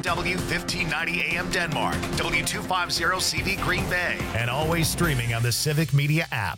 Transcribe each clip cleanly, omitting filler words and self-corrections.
WCW 1590 AM Denmark, W250 CV Green Bay, and always streaming on the Civic Media app.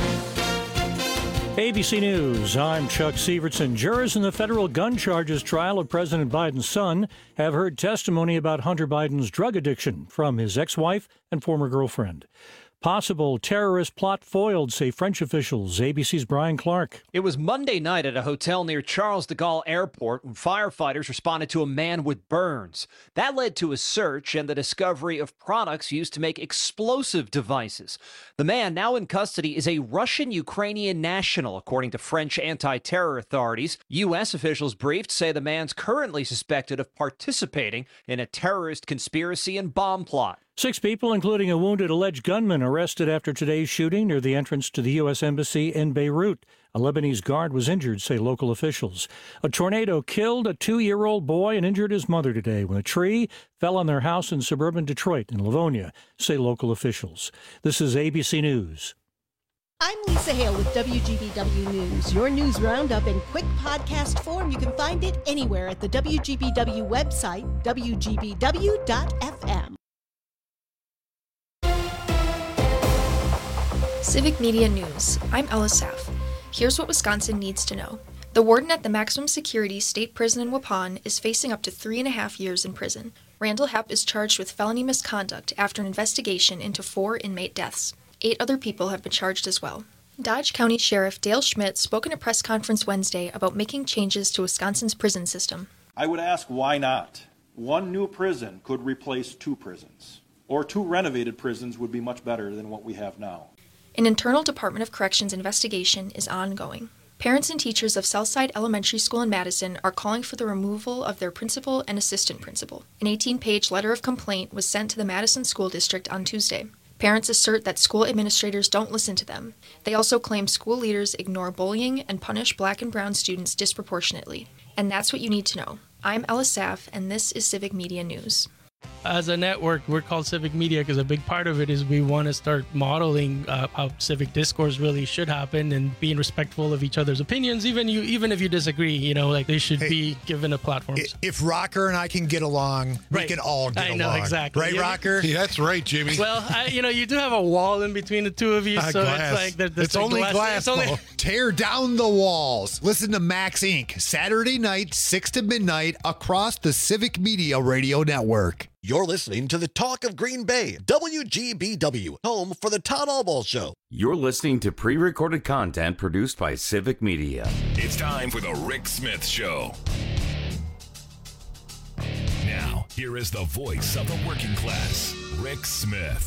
ABC News, I'm Chuck Sievertson. Jurors in the federal gun charges trial of President Biden's son have heard testimony about Hunter Biden's drug addiction from his ex-wife and former girlfriend. Possible terrorist plot foiled, say French officials. ABC's Brian Clark. It was Monday night at a hotel near Charles de Gaulle Airport when firefighters responded to a man with burns. That led to a search and the discovery of products used to make explosive devices. The man now in custody is a Russian-Ukrainian national, according to French anti-terror authorities. U.S. officials briefed say the man's currently suspected of participating in a terrorist conspiracy and bomb plot. 6 people, including a wounded alleged gunman, arrested after today's shooting near the entrance to the U.S. Embassy in Beirut. A Lebanese guard was injured, say local officials. A tornado killed a 2-year-old boy and injured his mother today when a tree fell on their house in suburban Detroit in Livonia, say local officials. This is ABC News. I'm Lisa Hale with WGBW News. Your news roundup in quick podcast form. You can find it anywhere at the WGBW website, WGBW.fm. Civic Media News. I'm Ella Saff. Here's what Wisconsin needs to know. The warden at the maximum security state prison in Waupun is facing up to 3.5 years in prison. Randall Hepp is charged with felony misconduct after an investigation into 4 inmate deaths. 8 other people have been charged as well. Dodge County Sheriff Dale Schmidt spoke in a press conference Wednesday about making changes to Wisconsin's prison system. I would ask why not? 1 new prison could replace 2 prisons, or 2 renovated prisons would be much better than what we have now. An internal Department of Corrections investigation is ongoing. Parents and teachers of Southside Elementary School in Madison are calling for the removal of their principal and assistant principal. An 18-page letter of complaint was sent to the Madison School District on Tuesday. Parents assert that school administrators don't listen to them. They also claim school leaders ignore bullying and punish Black and brown students disproportionately. And that's what you need to know. I'm Ella Saff, and this is Civic Media News. As a network, we're called Civic Media because a big part of it is we want to start modeling how civic discourse really should happen and being respectful of each other's opinions, even if you disagree. They should be given a platform. If Rocker and I can get along, we can all get along. I know, exactly. Right, Rocker? Yeah, that's right, Jimmy. Well, you do have a wall in between the two of you, so glass. It's like it's only glass. Tear down the walls. Listen to Max Inc. Saturday night, 6 to midnight, across the Civic Media Radio Network. You're listening to the Talk of Green Bay, WGBW, home for the Todd Allball Show. You're listening to pre-recorded content produced by Civic Media. It's time for the Rick Smith Show. Now, here is the voice of the working class, Rick Smith.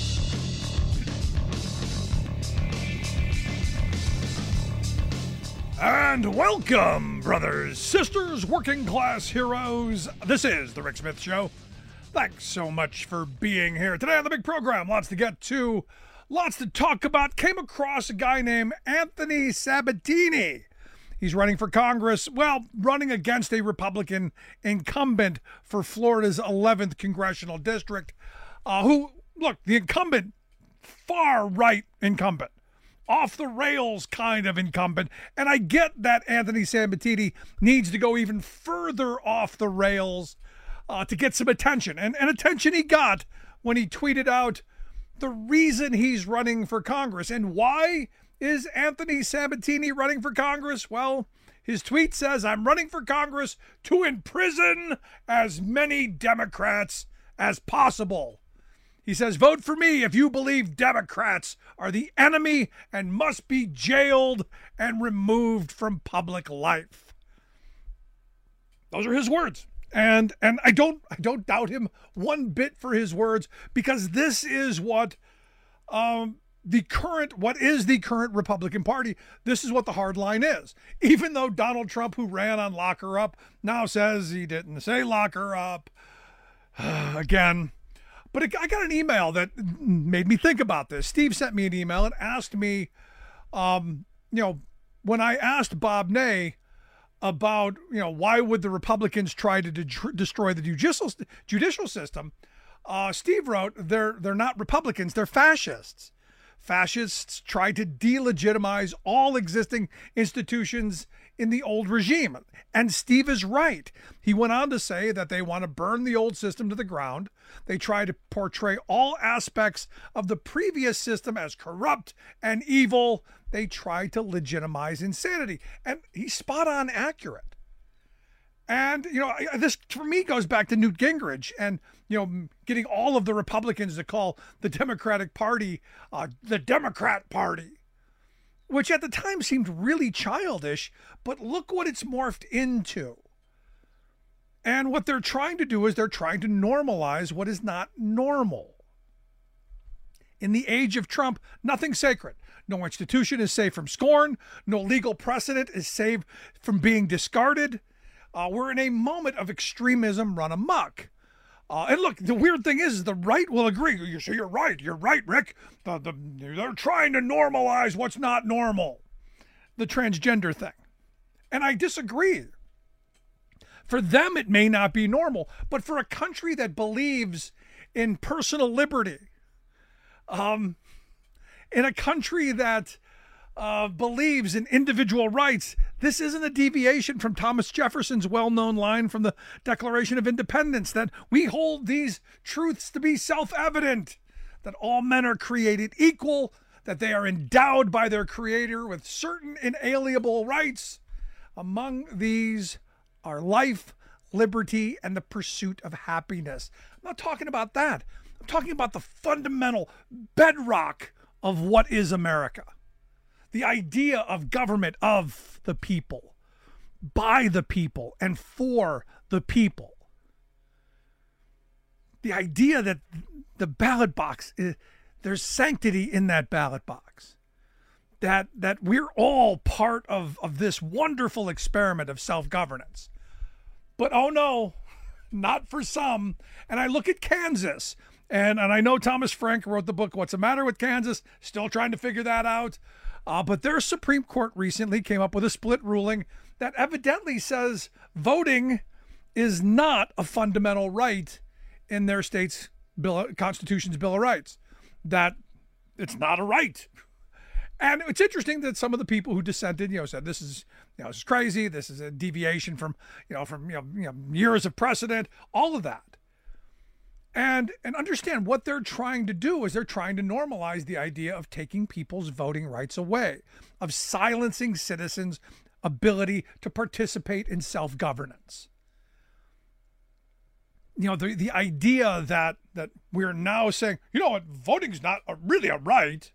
And welcome, brothers, sisters, working class heroes. This is the Rick Smith Show. Thanks so much for being here today on the big program. Lots to get to, lots to talk about. Came across a guy named Anthony Sabatini. He's running for Congress, running against a Republican incumbent for Florida's 11th congressional district, the incumbent, far-right incumbent, off-the-rails kind of incumbent. And I get that Anthony Sabatini needs to go even further off the rails to get some attention. And attention he got when he tweeted out the reason he's running for Congress. And why is Anthony Sabatini running for Congress? Well, his tweet says, I'm running for Congress to imprison as many Democrats as possible. He says, vote for me if you believe Democrats are the enemy and must be jailed and removed from public life. Those are his words. And I don't doubt him one bit for his words, because this is what the current Republican Party, this is what the hard line is. Even though Donald Trump, who ran on lock her up, now says he didn't say lock her up again. But I got an email that made me think about this. Steve sent me an email and asked me, when I asked Bob Ney about, why would the Republicans try to destroy the judicial system, Steve wrote, they're not Republicans, they're fascists. Fascists try to delegitimize all existing institutions in the old regime. And Steve is right. He went on to say that they want to burn the old system to the ground. They try to portray all aspects of the previous system as corrupt and evil. They try to legitimize insanity. And he's spot on accurate. And, this for me goes back to Newt Gingrich and, getting all of the Republicans to call the Democratic Party the Democrat Party, which at the time seemed really childish, but look what it's morphed into. And what they're trying to do is they're trying to normalize what is not normal. In the age of Trump, nothing's sacred. No institution is safe from scorn. No legal precedent is safe from being discarded. We're in a moment of extremism run amok. And look, the weird thing is the right will agree. You're right, Rick. They're trying to normalize what's not normal. The transgender thing. And I disagree. For them, it may not be normal. But for a country that believes in personal liberty, in a country that believes in individual rights, this isn't a deviation from Thomas Jefferson's well-known line from the Declaration of Independence that we hold these truths to be self-evident, that all men are created equal, that they are endowed by their Creator with certain inalienable rights. Among these are life, liberty, and the pursuit of happiness. I'm not talking about that. I'm talking about the fundamental bedrock of what is America. The idea of government of the people, by the people, and for the people. The idea that the ballot box, there's sanctity in that ballot box. That we're all part of this wonderful experiment of self-governance. But oh no, not for some. And I look at Kansas, and I know Thomas Frank wrote the book, What's the Matter with Kansas? Still trying to figure that out. But their Supreme Court recently came up with a split ruling that evidently says voting is not a fundamental right in their state's Constitution's Bill of Rights. That it's not a right. And it's interesting that some of the people who dissented, said this is crazy. This is a deviation from years of precedent. All of that. And understand what they're trying to do is they're trying to normalize the idea of taking people's voting rights away, of silencing citizens' ability to participate in self-governance. The idea that we're now saying, voting's not really a right,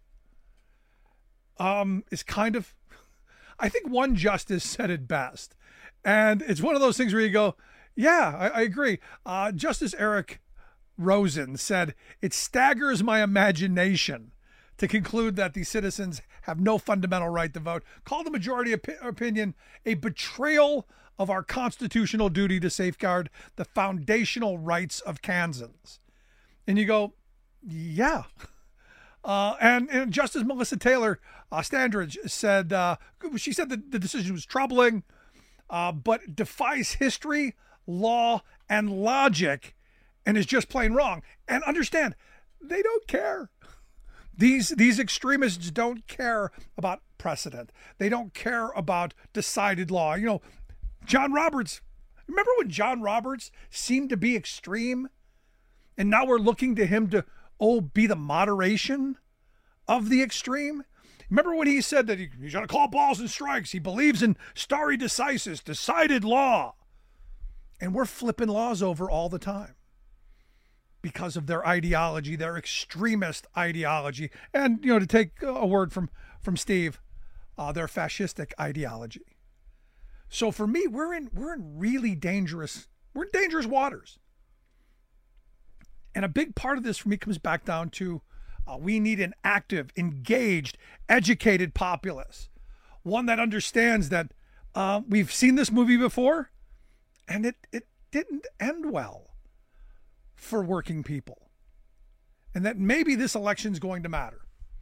is kind of, I think one justice said it best. And it's one of those things where you go, yeah, I agree. Justice Eric Rosen said, it staggers my imagination to conclude that the citizens have no fundamental right to vote. Call the majority opinion a betrayal of our constitutional duty to safeguard the foundational rights of Kansans. And you go, yeah. And Justice Melissa Taylor Standridge said, she said that the decision was troubling, but defies history, law, and logic, and is just plain wrong. And understand, they don't care. These extremists don't care about precedent. They don't care about decided law. John Roberts, remember when John Roberts seemed to be extreme? And now we're looking to him to, be the moderation of the extreme? Remember when he said that he's going to call balls and strikes? He believes in stare decisis, decided law. And we're flipping laws over all the time because of their ideology, their extremist ideology. And, to take a word from Steve, their fascistic ideology. So for me, we're in really dangerous waters. And a big part of this for me comes back down to we need an active, engaged, educated populace. One that understands that we've seen this movie before and it didn't end well for working people. And that maybe this election is going to matter.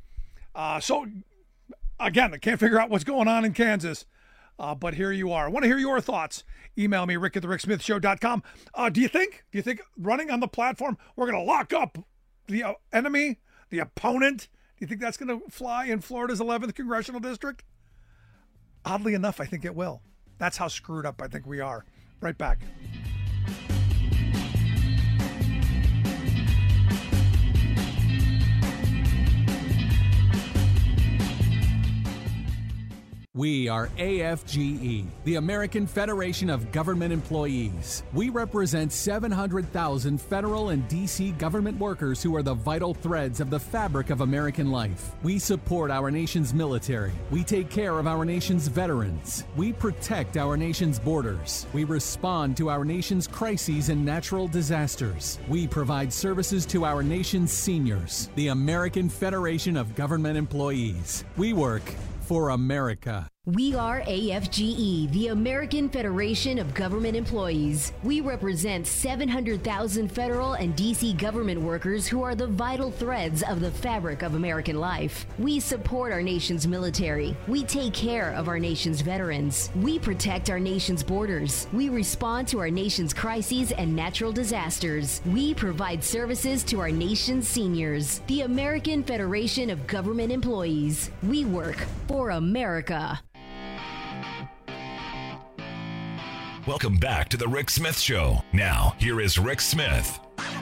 So again, I can't figure out what's going on in Kansas. But here you are. I want to hear your thoughts. Email me, rick@thericksmithshow.com. Do you think running on the platform, we're going to lock up the enemy, the opponent? Do you think that's going to fly in Florida's 11th congressional district? Oddly enough, I think it will. That's how screwed up I think we are. Right back. We are AFGE, the American Federation of Government Employees. We represent 700,000 federal and D.C. government workers who are the vital threads of the fabric of American life. We support our nation's military. We take care of our nation's veterans. We protect our nation's borders. We respond to our nation's crises and natural disasters. We provide services to our nation's seniors. The American Federation of Government Employees. We work for America. We are AFGE, the American Federation of Government Employees. We represent 700,000 federal and D.C. government workers who are the vital threads of the fabric of American life. We support our nation's military. We take care of our nation's veterans. We protect our nation's borders. We respond to our nation's crises and natural disasters. We provide services to our nation's seniors. The American Federation of Government Employees. We work for America. Welcome back to the Rick Smith Show. Now, here is Rick Smith.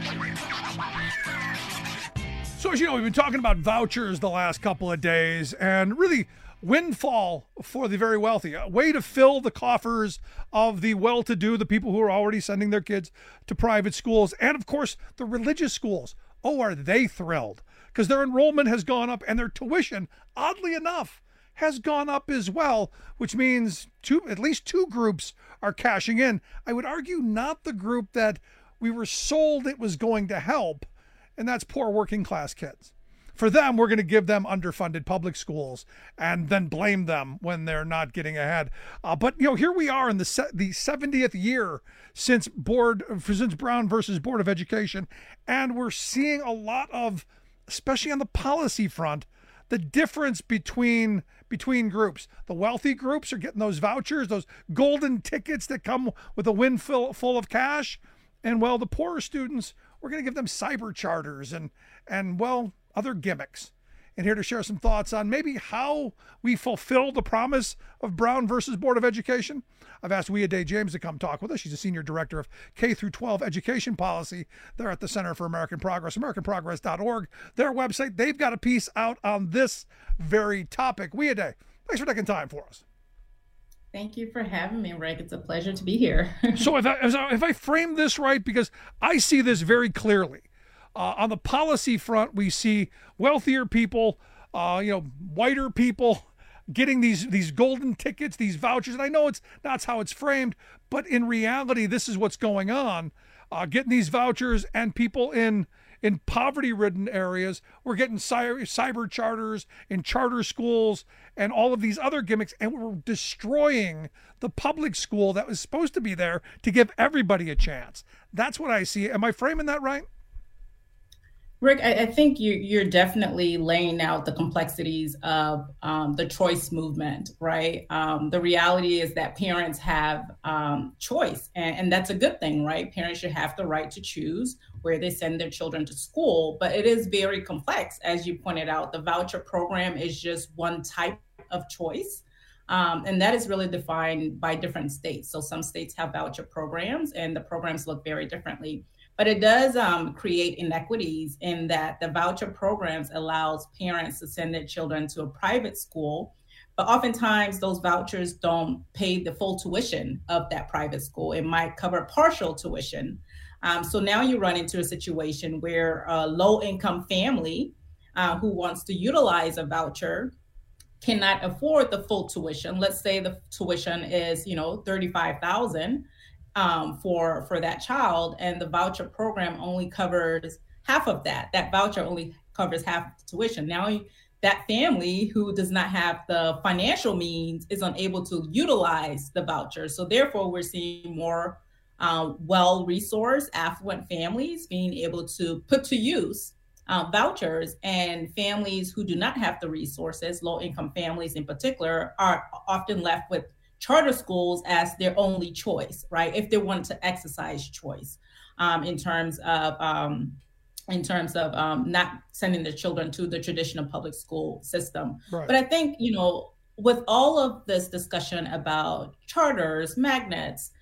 So, as you know, we've been talking about vouchers the last couple of days, and really windfall for the very wealthy. A way to fill the coffers of the well-to-do, the people who are already sending their kids to private schools, and, of course, the religious schools. Oh, are they thrilled? Because their enrollment has gone up, and their tuition, oddly enough, has gone up as well, which means at least two groups are cashing in. I would argue not the group that we were sold it was going to help, and that's poor working class kids. For them, we're going to give them underfunded public schools and then blame them when they're not getting ahead. But here we are in the 70th year since Brown versus Board of Education, and we're seeing a lot of, especially on the policy front, the difference between groups. The wealthy groups are getting those vouchers, those golden tickets that come with a windfall full of cash. And, well, the poorer students, we're going to give them cyber charters and other gimmicks. And here to share some thoughts on maybe how we fulfill the promise of Brown versus Board of Education, I've asked Weaday James to come talk with us. She's a senior director of K-12 education policy there at the Center for American Progress, AmericanProgress.org. Their website, they've got a piece out on this very topic. Weaday, thanks for taking time for us. Thank you for having me, Rick. It's a pleasure to be here. So if I frame this right, because I see this very clearly. On the policy front, we see wealthier people, whiter people getting these golden tickets, these vouchers. And I know that's how it's framed, but in reality, this is what's going on. Getting these vouchers, and people in poverty-ridden areas, we're getting cyber charters in charter schools and all of these other gimmicks, and we're destroying the public school that was supposed to be there to give everybody a chance. That's what I see. Am I framing that right? Rick, I think you're definitely laying out the complexities of the choice movement, right? The reality is that parents have choice, and that's a good thing, right? Parents should have the right to choose where they send their children to school, but it is very complex. As you pointed out, the voucher program is just one type of choice, and that is really defined by different states. So some states have voucher programs, and the programs look very differently. But it does create inequities in that the voucher programs allows parents to send their children to a private school, but oftentimes those vouchers don't pay the full tuition of that private school. It might cover partial tuition. So now you run into a situation where a low-income family who wants to utilize a voucher cannot afford the full tuition. Let's say the tuition is, $35,000. For that child, and the voucher program only covers half of that. That voucher only covers half the tuition. Now that family who does not have the financial means is unable to utilize the voucher. So therefore, we're seeing more well-resourced, affluent families being able to put to use vouchers, and families who do not have the resources, low-income families in particular, are often left with charter schools as their only choice, right? If they want to exercise choice in terms of not sending their children to the traditional public school system. Right. But I think, with all of this discussion about charters, magnets,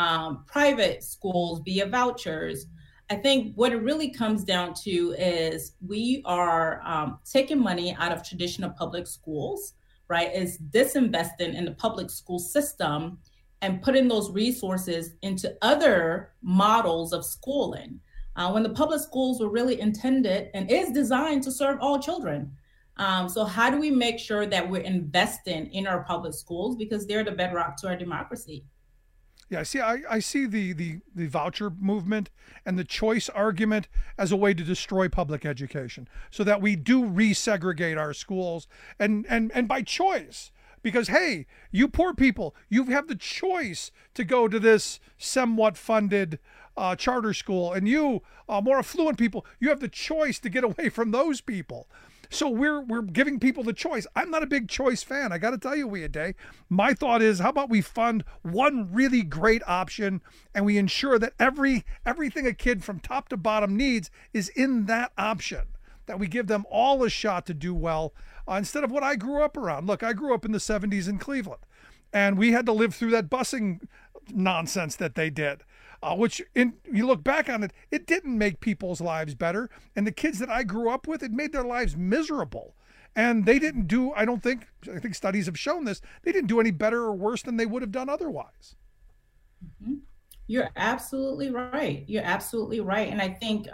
private schools via vouchers, I think what it really comes down to is we are taking money out of traditional public schools, right? Is disinvesting in the public school system and putting those resources into other models of schooling. When the public schools were really intended and is designed to serve all children. So how do we make sure that we're investing in our public schools, because they're the bedrock to our democracy? Yeah, I see the voucher movement and the choice argument as a way to destroy public education, so that we do resegregate our schools and by choice. Because, hey, you poor people, you have the choice to go to this somewhat funded charter school, and you more affluent people, you have the choice to get away from those people. So we're giving people the choice. I'm not a big choice fan. I got to tell you, Weaday. My thought is, how about we fund one really great option, and we ensure that everything a kid from top to bottom needs is in that option, that we give them all a shot to do well, instead of what I grew up around. Look, I grew up in the 70s in Cleveland, and we had to live through that busing nonsense that they did. Which, you look back on it, it didn't make people's lives better. And the kids that I grew up with, it made their lives miserable. And they didn't do, I think studies have shown this, they didn't do any better or worse than they would have done otherwise. Mm-hmm. You're absolutely right. You're absolutely right. And I think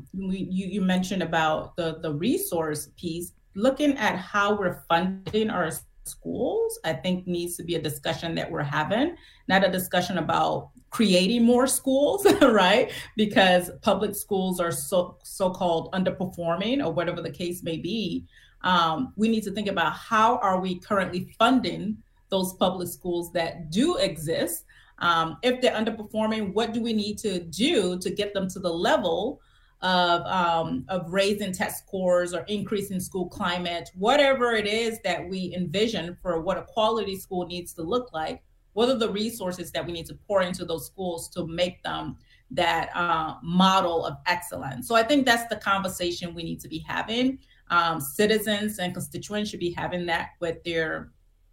you mentioned about the resource piece. Looking at how we're funding our schools, I think needs to be a discussion that we're having, not a discussion about creating more schools, right? Because public schools are so-called underperforming, or whatever the case may be. We need to think about how are we currently funding those public schools that do exist. If they're underperforming, what do we need to do to get them to the level of raising test scores or increasing school climate, whatever it is that we envision for what a quality school needs to look like? What are the resources that we need to pour into those schools to make them that model of excellence? So I think that's the conversation we need to be having. Citizens and constituents should be having that with their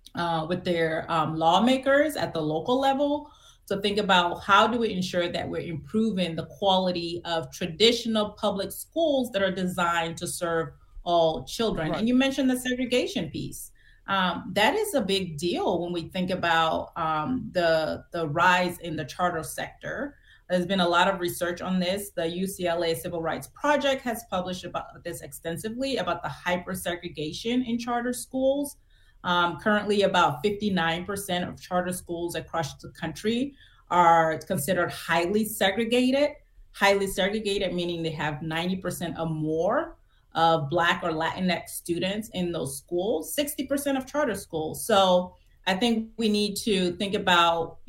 lawmakers at the local level, to think about how do we ensure that we're improving the quality of traditional public schools that are designed to serve all children. Right. And you mentioned the segregation piece. That is a big deal when we think about the rise in the charter sector. There's been a lot of research on this. The UCLA Civil Rights Project has published about this extensively, about the hyper-segregation in charter schools. Currently, about 59% of charter schools across the country are considered highly segregated. Highly segregated, meaning they have 90% or more of Black or Latinx students in those schools, 60% of charter schools. So I think we need to think about,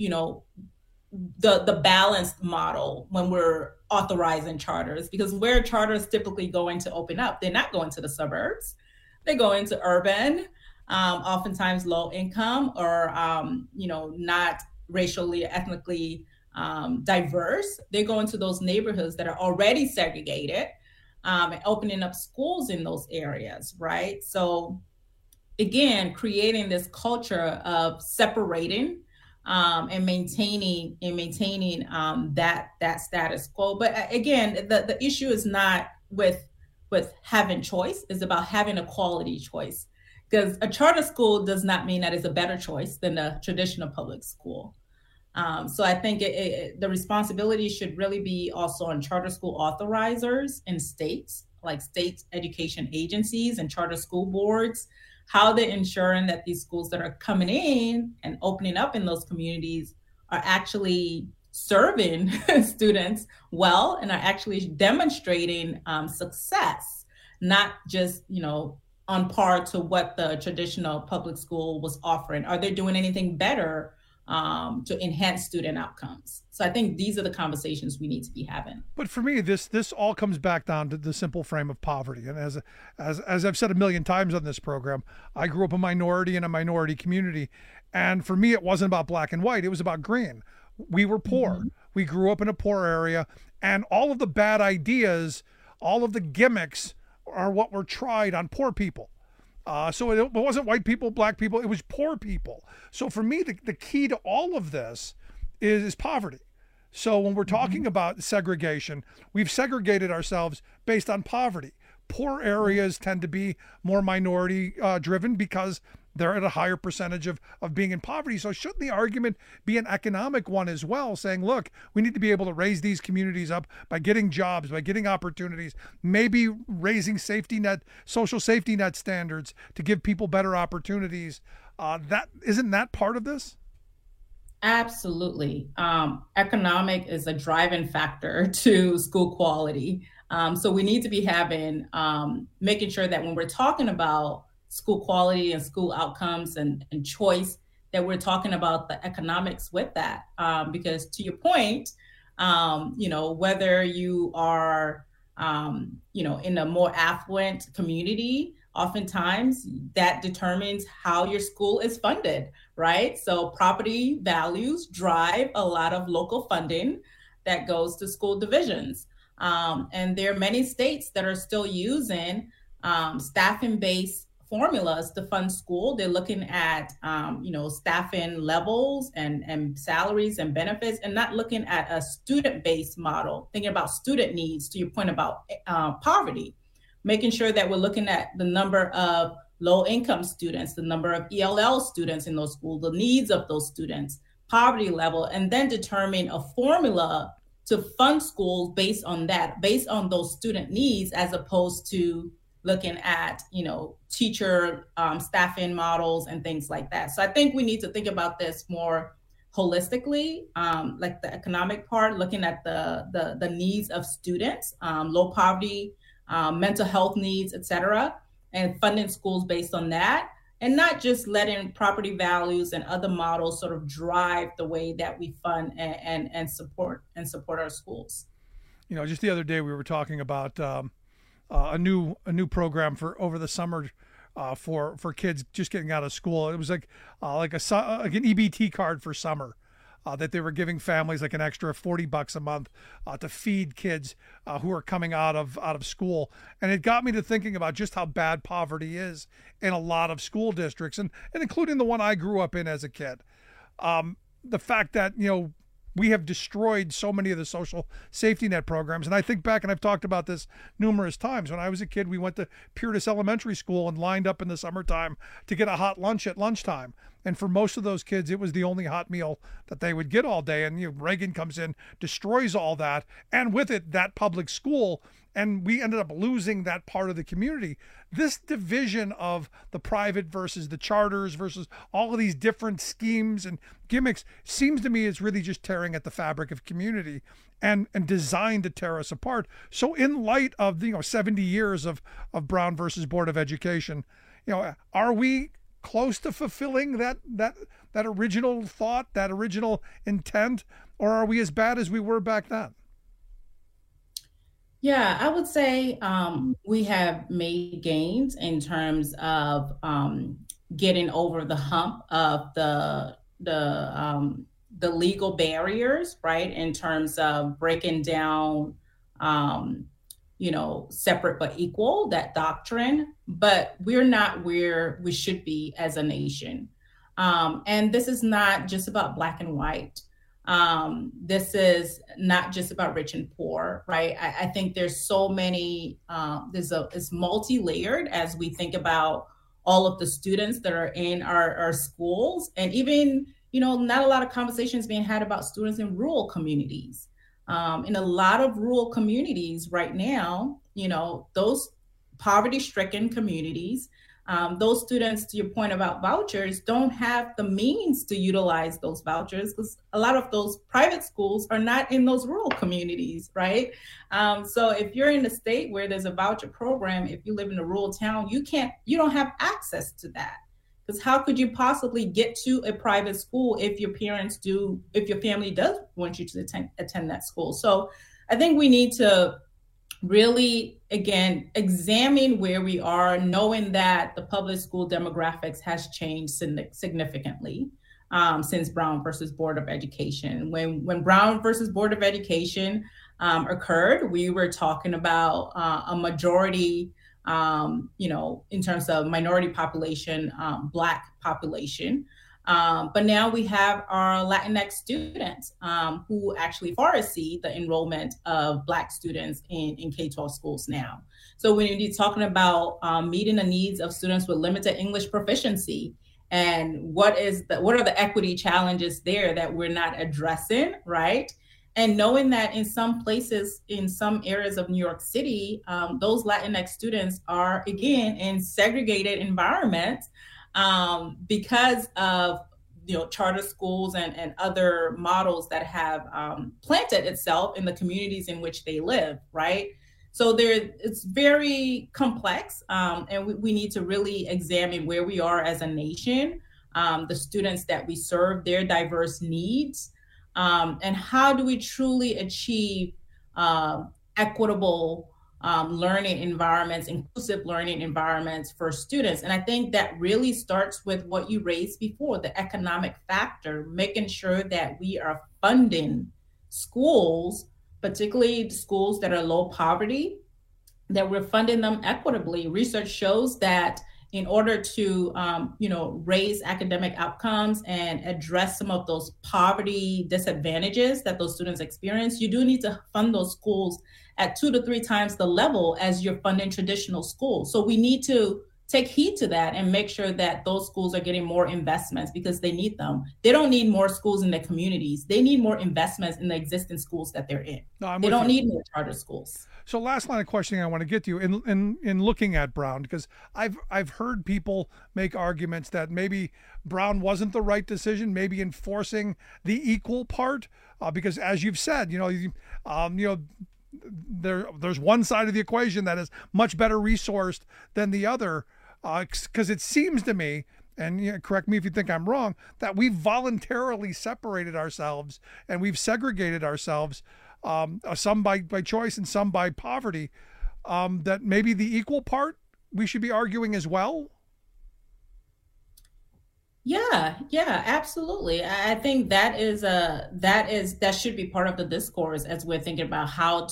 the balanced model when we're authorizing charters, because where charters typically going to open up, they're not going to the suburbs, they go into urban, oftentimes low income, or not racially, ethnically diverse. They go into those neighborhoods that are already segregated, and opening up schools in those areas, right? So again, creating this culture of separating and maintaining that status quo. But again, the issue is not with having choice, it's about having a quality choice. Because a charter school does not mean that it's a better choice than a traditional public school. So I think the responsibility should really be also on charter school authorizers in states, like state education agencies and charter school boards, how they're ensuring that these schools that are coming in and opening up in those communities are actually serving students well and are actually demonstrating success, not just, on par to what the traditional public school was offering. Are they doing anything better to enhance student outcomes? So I think these are the conversations we need to be having. But for me, this all comes back down to the simple frame of poverty. And as I've said a million times on this program, I grew up a minority in a minority community. And for me, it wasn't about black and white. It was about green. We were poor. Mm-hmm. We grew up in a poor area. And all of the bad ideas, all of the gimmicks are what were tried on poor people. So it wasn't white people, black people, it was poor people. So for me, the key to all of this is poverty. So when we're talking about segregation, we've segregated ourselves based on poverty. Poor areas tend to be more minority driven because they're at a higher percentage of being in poverty. So shouldn't the argument be an economic one as well, saying, look, we need to be able to raise these communities up by getting jobs, by getting opportunities, maybe raising social safety net standards to give people better opportunities. Isn't that part of this? Absolutely. Economic is a driving factor to school quality. So we need to be making sure that when we're talking about school quality and school outcomes and choice, that we're talking about the economics with that. Because to your point, whether you are, in a more affluent community, oftentimes that determines how your school is funded, right? So property values drive a lot of local funding that goes to school divisions. And there are many states that are still using staffing-based formulas to fund school. They're looking at, staffing levels and salaries and benefits, and not looking at a student-based model, thinking about student needs, to your point about poverty, making sure that we're looking at the number of low-income students, the number of ELL students in those schools, the needs of those students, poverty level, and then determine a formula to fund schools based on that, based on those student needs, as opposed to looking at, teacher staffing models and things like that. So I think we need to think about this more holistically, like the economic part, looking at the needs of students, low poverty, mental health needs, et cetera, and funding schools based on that, and not just letting property values and other models sort of drive the way that we fund and support our schools. Just the other day we were talking about a new program for over the summer for kids just getting out of school. It was like an EBT card for summer that they were giving families like an extra $40 a month to feed kids who are coming out of school. And it got me to thinking about just how bad poverty is in a lot of school districts, and including the one I grew up in as a kid. The fact that, we have destroyed so many of the social safety net programs. And I think back, and I've talked about this numerous times, when I was a kid, we went to Purtis Elementary School and lined up in the summertime to get a hot lunch at lunchtime. And for most of those kids, it was the only hot meal that they would get all day. And Reagan comes in, destroys all that, and with it, that public school. And we ended up losing that part of the community. This division of the private versus the charters versus all of these different schemes and gimmicks seems to me is really just tearing at the fabric of community and designed to tear us apart. So in light of 70 years of Brown versus Board of Education, are we close to fulfilling that original thought, that original intent, or are we as bad as we were back then? Yeah, I would say we have made gains in terms of getting over the hump of the legal barriers, right? In terms of breaking down, separate but equal, that doctrine. But we're not where we should be as a nation. And this is not just about Black and white. This is not just about rich and poor, right? I think there's so many, it's multi-layered as we think about all of the students that are in our schools, and even, not a lot of conversations being had about students in rural communities. In a lot of rural communities right now, those poverty-stricken communities, those students, to your point about vouchers, don't have the means to utilize those vouchers because a lot of those private schools are not in those rural communities, right? So if you're in a state where there's a voucher program, if you live in a rural town, you don't have access to that. Because how could you possibly get to a private school if your family does want you to attend that school? So I think we need to really, again, examine where we are, knowing that the public school demographics has changed significantly since Brown versus Board of Education. When Brown versus Board of Education occurred, we were talking about a majority in terms of minority population, Black population. But now we have our Latinx students who actually far exceed the enrollment of Black students in K-12 schools now. So when you're talking about meeting the needs of students with limited English proficiency, and what are the equity challenges there that we're not addressing, right? And knowing that in some places, in some areas of New York City, those Latinx students are, again, in segregated environments because of charter schools and other models that have planted itself in the communities in which they live, right? So it's very complex, and we need to really examine where we are as a nation, the students that we serve, their diverse needs, and how do we truly achieve equitable learning environments, inclusive learning environments for students. And I think that really starts with what you raised before, the economic factor, making sure that we are funding schools, particularly schools that are low poverty, that we're funding them equitably. Research shows that in order to, raise academic outcomes and address some of those poverty disadvantages that those students experience, you do need to fund those schools at 2 to 3 times the level as you're funding traditional schools. So we need to take heed to that and make sure that those schools are getting more investments because they need them. They don't need more schools in their communities. They need more investments in the existing schools that they're in. They don't need more charter schools. So last line of questioning I want to get to you in looking at Brown, because I've heard people make arguments that maybe Brown wasn't the right decision, maybe enforcing the equal part, because as you've said, there's one side of the equation that is much better resourced than the other, because it seems to me, and correct me if you think I'm wrong, that we've voluntarily separated ourselves and we've segregated ourselves, some by choice and some by poverty, that maybe the equal part we should be arguing as well. Yeah, absolutely. I think that should be part of the discourse as we're thinking about how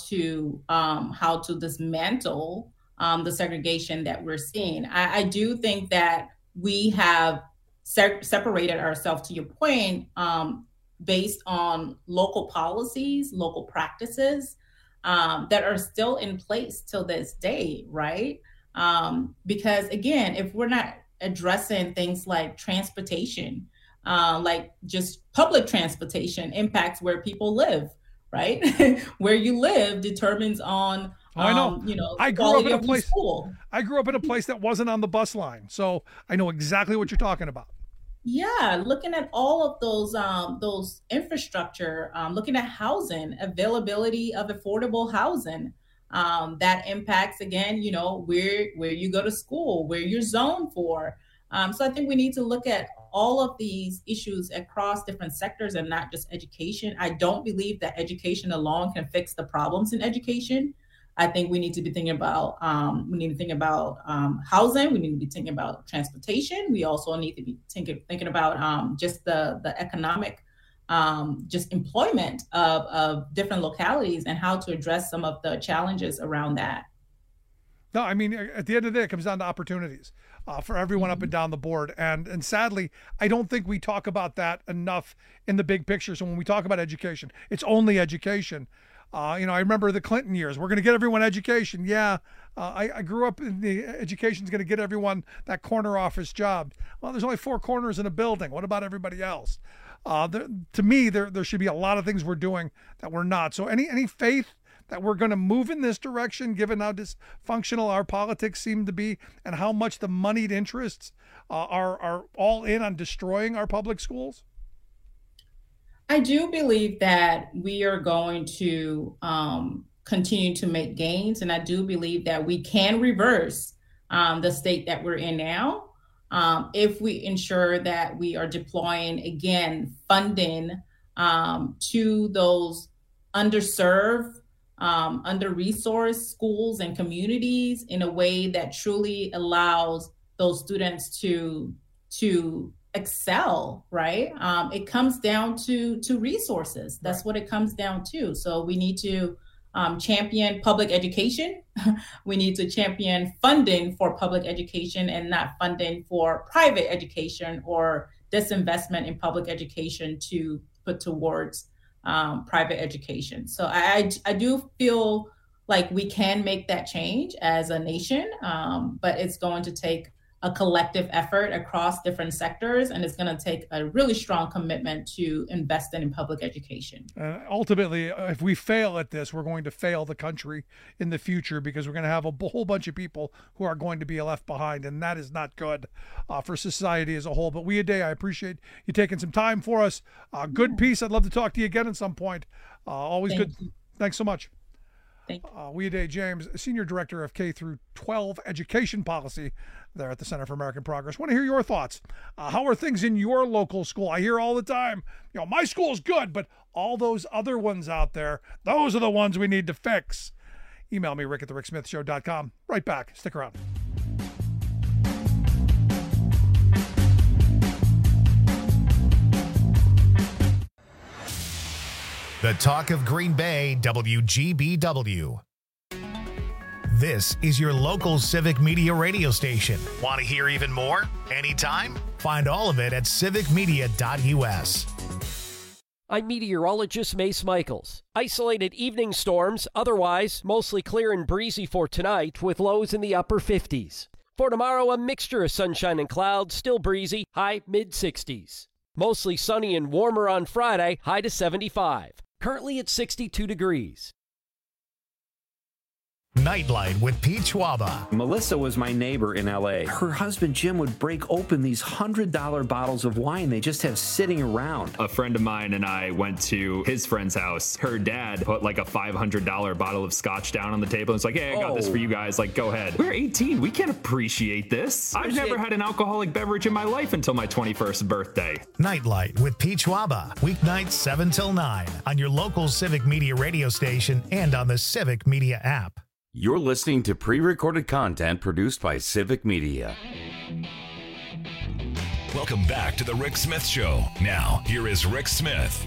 to dismantle the segregation that we're seeing. I do think that we have separated ourselves, to your point, based on local policies, local practices that are still in place till this day, right? Because again, if we're not addressing things like transportation, like just public transportation impacts where people live, right? Where you live determines on, I know. I grew up in a place. School. I grew up in a place that wasn't on the bus line, so I know exactly what you're talking about. Yeah, looking at all of those infrastructure, looking at housing, availability of affordable housing, that impacts, again, where you go to school, where you're zoned for. So I think we need to look at all of these issues across different sectors and not just education. I don't believe that education alone can fix the problems in education. I think we need to be thinking about housing. We need to be thinking about transportation. We also need to be thinking about just the economic, just employment of different localities and how to address some of the challenges around that. No, I mean, at the end of the day, it comes down to opportunities for everyone up and down the board. And sadly, I don't think we talk about that enough in the big picture. So when we talk about education, it's only education. I remember the Clinton years. We're going to get everyone education. Yeah, I grew up in the education's going to get everyone that corner office job. Well, there's only 4 corners in a building. What about everybody else? To me, there should be a lot of things we're doing that we're not. So any faith that we're going to move in this direction, given how dysfunctional our politics seem to be and how much the moneyed interests are all in on destroying our public schools? I do believe that we are going to continue to make gains, and I do believe that we can reverse the state that we're in now if we ensure that we are deploying, again, funding to those underserved, under-resourced schools and communities in a way that truly allows those students to excel, right? It comes down to resources. That's what it comes down to. So we need to champion public education. We need to champion funding for public education and not funding for private education or disinvestment in public education to put towards private education. So I do feel like we can make that change as a nation, but it's going to take a collective effort across different sectors, and it's going to take a really strong commitment to invest in public education. Ultimately, if we fail at this, we're going to fail the country in the future, because we're going to have a whole bunch of people who are going to be left behind, and that is not good for society as a whole. But Weeade, I appreciate you taking some time for us. Good piece. I'd love to talk to you again at some point. Always good. Thanks so much. Weeade James, Senior Director of K through 12 Education Policy there at the Center for American Progress. Want to hear your thoughts. How are things in your local school? I hear all the time, my school's good, but all those other ones out there, those are the ones we need to fix. Email me, rick@thericksmithshow.com. Right back. Stick around. The talk of Green Bay, WGBW. This is your local civic media radio station. Want to hear even more? Anytime? Find all of it at civicmedia.us. I'm meteorologist Mace Michaels. Isolated evening storms, otherwise mostly clear and breezy for tonight with lows in the upper 50s. For tomorrow, a mixture of sunshine and clouds, still breezy, high mid-60s. Mostly sunny and warmer on Friday, high to 75. Currently at 62 degrees. Nightlight with Pete Schwaba. Melissa was my neighbor in L.A. Her husband, Jim, would break open these $100 bottles of wine they just have sitting around. A friend of mine and I went to his friend's house. Her dad put like a $500 bottle of scotch down on the table. It's like, hey, I got this for you guys. Like, go ahead. We're 18. We can't appreciate this. I've never had an alcoholic beverage in my life until my 21st birthday. Nightlight with Pete Schwaba. Weeknights 7 till 9 on your local Civic Media radio station and on the Civic Media app. You're listening to pre-recorded content produced by Civic Media. Welcome back to the Rick Smith Show. Now, here is Rick Smith.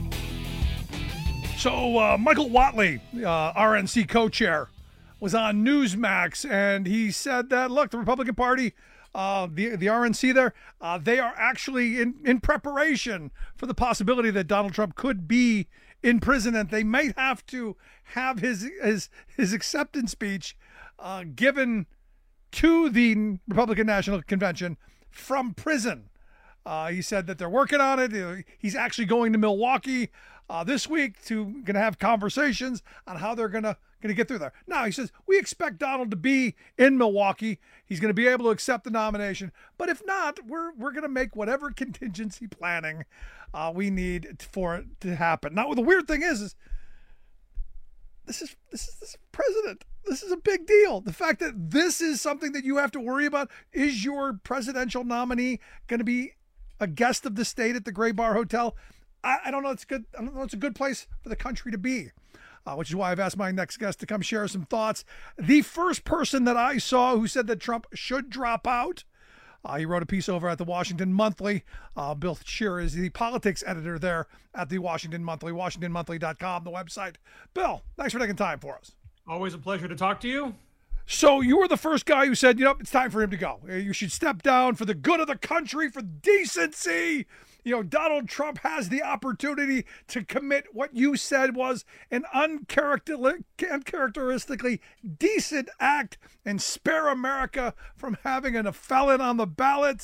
So, Michael Whatley, RNC co-chair, was on Newsmax, and he said that, look, the Republican Party, the RNC there, they are actually in preparation for the possibility that Donald Trump could be in prison, and they might have to have his acceptance speech given to the Republican National Convention from prison. He said that they're working on it. He's actually going to Milwaukee this week going to have conversations on how they're going to get through there. Now, he says, we expect Donald to be in Milwaukee. He's going to be able to accept the nomination. But if not, we're going to make whatever contingency planning we need for it to happen. Now, the weird thing is this is president. This is a big deal. The fact that this is something that you have to worry about. Is your presidential nominee going to be a guest of the state at the Gray Bar Hotel? I don't know. It's good. I don't know. It's a good place for the country to be. Which is why I've asked my next guest to come share some thoughts. The first person that I saw who said that Trump should drop out, he wrote a piece over at the Washington Monthly. Bill Scheer is the politics editor there at the Washington Monthly, WashingtonMonthly.com, the website. Bill, thanks for taking time for us. Always a pleasure to talk to you. So you were the first guy who said, it's time for him to go. You should step down for the good of the country, for decency. Donald Trump has the opportunity to commit what you said was an uncharacteristically decent act and spare America from having a felon on the ballot.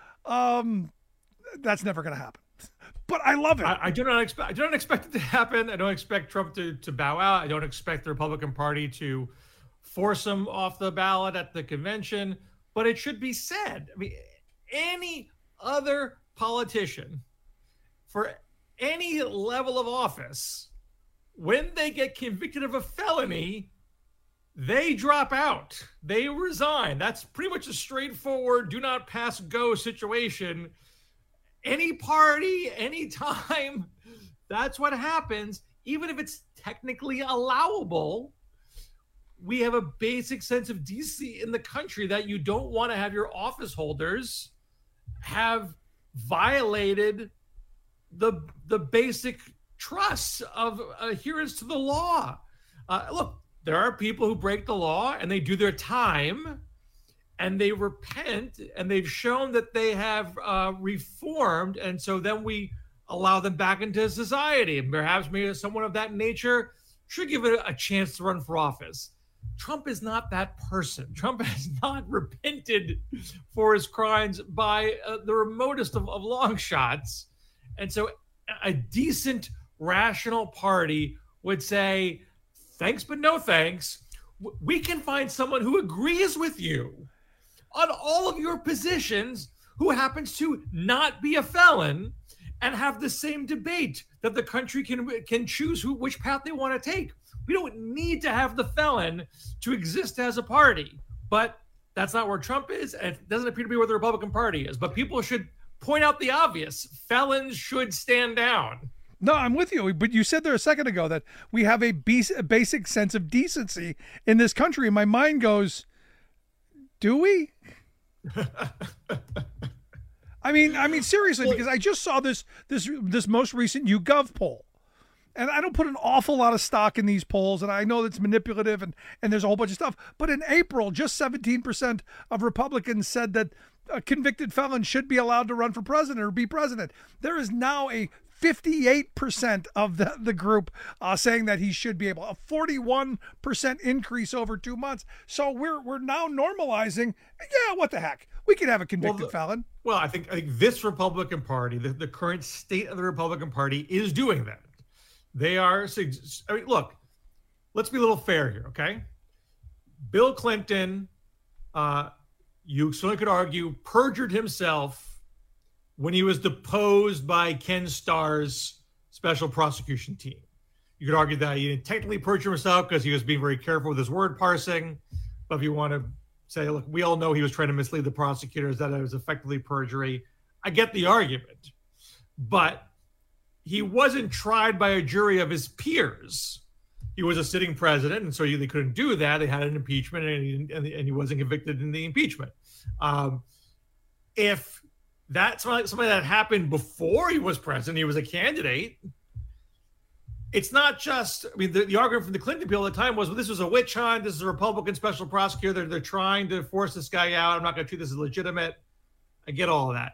That's never going to happen. But I love it. I do not expect it to happen. I don't expect Trump to bow out. I don't expect the Republican Party to force him off the ballot at the convention. But it should be said, any other politician for any level of office, when they get convicted of a felony, they drop out. They resign. That's pretty much a straightforward do not pass go situation. Any party, anytime, that's what happens. Even if it's technically allowable, we have a basic sense of decency in the country that you don't want to have your office holders have violated the basic trust of adherence to the law. Look, there are people who break the law and they do their time and they repent and they've shown that they have reformed. And so then we allow them back into society. And perhaps maybe someone of that nature should give it a chance to run for office. Trump is not that person. Trump has not repented for his crimes by the remotest of long shots. And so a decent, rational party would say, thanks, but no thanks. We can find someone who agrees with you on all of your positions, who happens to not be a felon, and have the same debate that the country can choose which path they want to take. We don't need to have the felon to exist as a party, but that's not where Trump is, and it doesn't appear to be where the Republican Party is. But people should point out the obvious. Felons should stand down. No, I'm with you. But you said there a second ago that we have a basic sense of decency in this country. And my mind goes, do we? I mean, seriously, because I just saw this most recent YouGov poll. And I don't put an awful lot of stock in these polls, and I know that's manipulative and there's a whole bunch of stuff. But in April, just 17% of Republicans said that a convicted felon should be allowed to run for president or be president. There is now a 58% of the group saying that he should be able, a 41% increase over 2 months. So we're now normalizing, yeah, what the heck? We can have a convicted felon. Well, I think this Republican Party, the current state of the Republican Party, is doing that. They are, I mean, look, let's be a little fair here, okay? Bill Clinton, you certainly could argue, perjured himself when he was deposed by Ken Starr's special prosecution team. You could argue that he didn't technically perjure himself because he was being very careful with his word parsing. But if you want to say, look, we all know he was trying to mislead the prosecutors, that it was effectively perjury. I get the argument. But he wasn't tried by a jury of his peers. He was a sitting president, and so they couldn't do that. They had an impeachment, and he wasn't convicted in the impeachment. If that's something that happened before he was president, he was a candidate, it's not just, I mean, the argument from the Clinton people at the time was, well, this was a witch hunt. This is a Republican special prosecutor. They're trying to force this guy out. I'm not going to treat this as legitimate. I get all of that.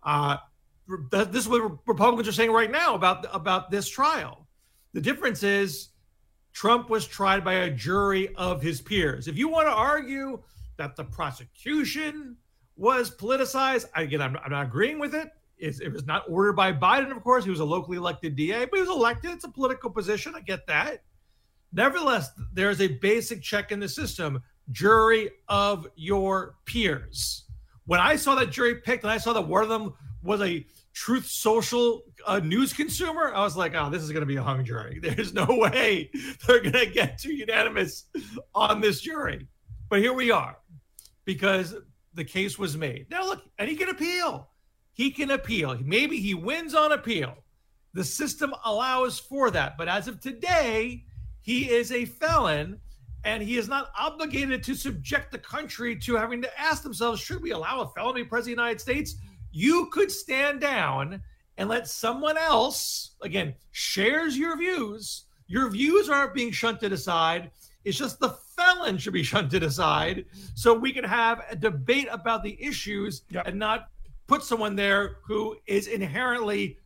This is what Republicans are saying right now about this trial. The difference is Trump was tried by a jury of his peers. If you want to argue that the prosecution was politicized, again, I'm not agreeing with it. It was not ordered by Biden, of course. He was a locally elected DA, but he was elected. It's a political position. I get that. Nevertheless, there's a basic check in the system, jury of your peers. When I saw that jury picked and I saw that one of them was a Truth Social news consumer, I was like, oh, this is going to be a hung jury. There's no way they're going to get too unanimous on this jury. But here we are, because the case was made. Now, look, and he can appeal. He can appeal. Maybe he wins on appeal. The system allows for that. But as of today, he is a felon, and he is not obligated to subject the country to having to ask themselves, should we allow a felon to be president of the United States? You could stand down and let someone else, again, shares your views. Your views aren't being shunted aside. It's just the felon should be shunted aside so we can have a debate about the issues and not put someone there who is inherently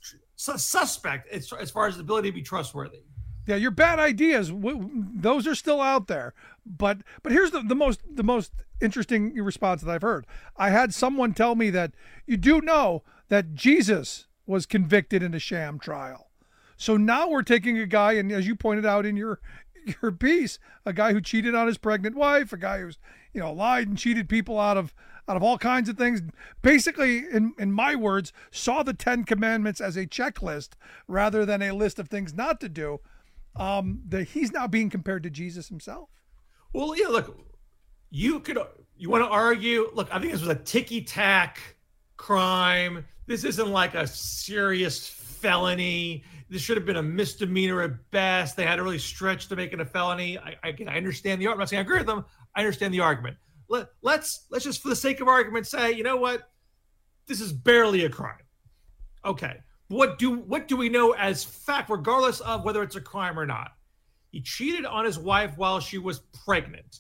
suspect as far as the ability to be trustworthy. Yeah, your bad ideas, those are still out there. But here's the most interesting response that I've heard. I had someone tell me that you do know that Jesus was convicted in a sham trial. So now we're taking a guy, and as you pointed out in your piece, a guy who cheated on his pregnant wife, a guy who's lied and cheated people out of all kinds of things. Basically, in my words, saw the 10 Commandments as a checklist rather than a list of things not to do. That he's now being compared to Jesus himself. Well, yeah, look, you want to argue, look, I think this was a ticky-tack crime. This isn't like a serious felony. This should have been a misdemeanor at best. They had to really stretch to make it a felony. I understand the argument. I'm not saying I agree with them. I understand the argument. Let's just, for the sake of argument, say, you know what? This is barely a crime. Okay. What do we know as fact, regardless of whether it's a crime or not? He cheated on his wife while she was pregnant.